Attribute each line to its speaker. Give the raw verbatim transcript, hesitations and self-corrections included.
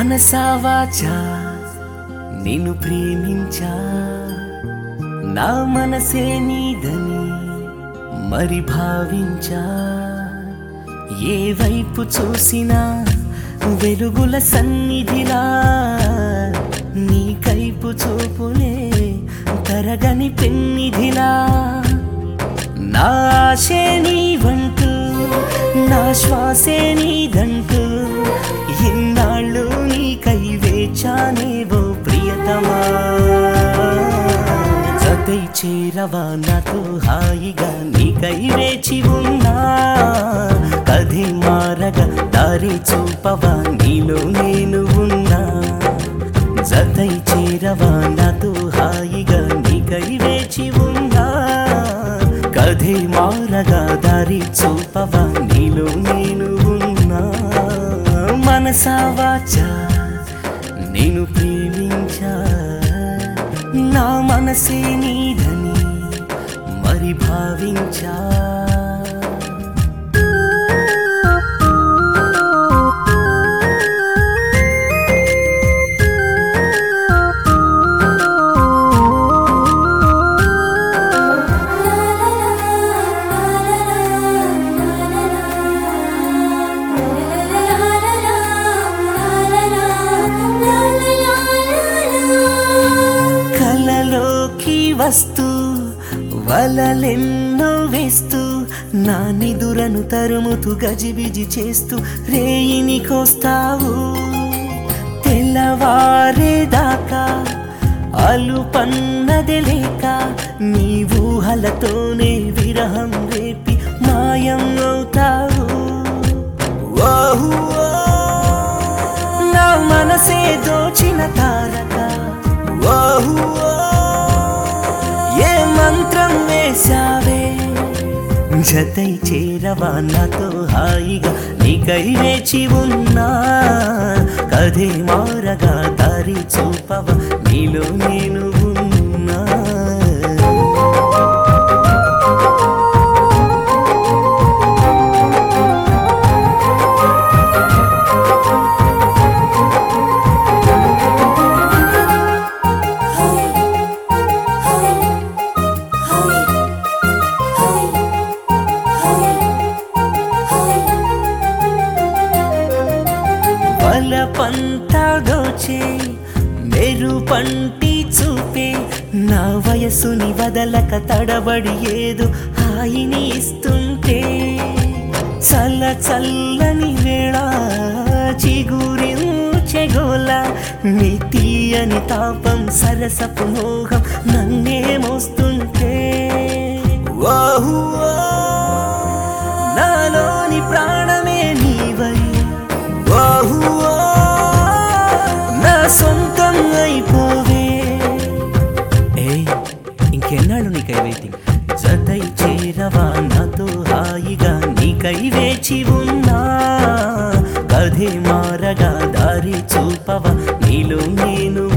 Speaker 1: మనసా వాచా నిన్ను ప్రేమించా, నా మనసే నీదని మరి భావించా. ఏ వైపు చూసినా వెలుగుల సన్నిధిలా, నీ కైపు చూపులే తరగని పెన్నిధిలా. నా ఆశే నీవంటూ, నా శ్వాసే నీదంటూ, ఇన్నాళ్ళు నీకై వేచానేవో ప్రియతమా. జతై చేరవా నాతో హాయిగా, నీకై వేచి ఉన్నా. కథే మారగా దారి చూపవా, నీలో నేను ఉన్నా. జతై చేరవా నాతో హాయిగా, నీకై వేచి ఉన్నా. కథే మారగా దారి చూపవా, నీలో నేను ఉన్నా. మనసా వాచా నేను ప్రేమించా, నా మనసే నీదని మరి భావించా. వస్తూ వలలెన్నో వేస్తూ, నా నిదురను తరుముతూ గజిబిజి చేస్తూ రేయిని కోస్తావు. తెల్లవారేదాకా అలుపన్నది లేక, నీ ఊహలతోనే విరహం రేపి మాయం అవుతావు. ఓహు నా మనసే దోచిన తారక, ఓహు ఏ మంత్రం వేశావే. జతై చేరవా నాతో హాయిగా, నీకై వేచి ఉన్నా. కథే మారగా దారి చూపవా, నీలో నేను ఉన్నా. పంతా దోచే మెరు పంటి చూపే, నా వయసుని వదలక తడబడి ఏదో హాయిని ఇస్తుంటే. చల్ల చల్లని వేళ చిగురించెగోల, నీ తీయని తాపం సరసపు మోహం నన్నే మోస్తుంటే. ఓహు నాలోని ప్రాణమే నీవై, ఓహు నా సొంతం అయిపోవే. ఏ ఇంకెన్నాళ్ళు నీకై వెయిటింగ్. జతై చేరవా నాతో హాయిగా, నీకై వేచి ఉన్నా. కథే మారగా దారి చూపవా, నీలో నేను